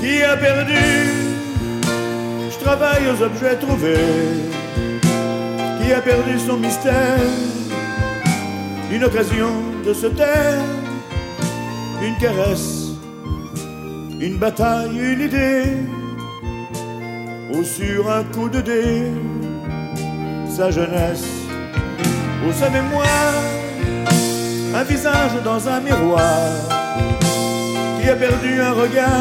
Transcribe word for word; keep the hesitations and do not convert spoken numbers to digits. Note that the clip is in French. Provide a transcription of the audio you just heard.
qui a perdu. Je travaille aux objets trouvés, qui a perdu son mystère, une occasion de se taire, une caresse, une bataille, une idée, ou sur un coup de dé, sa jeunesse ou sa mémoire, un visage dans un miroir, qui a perdu un regard.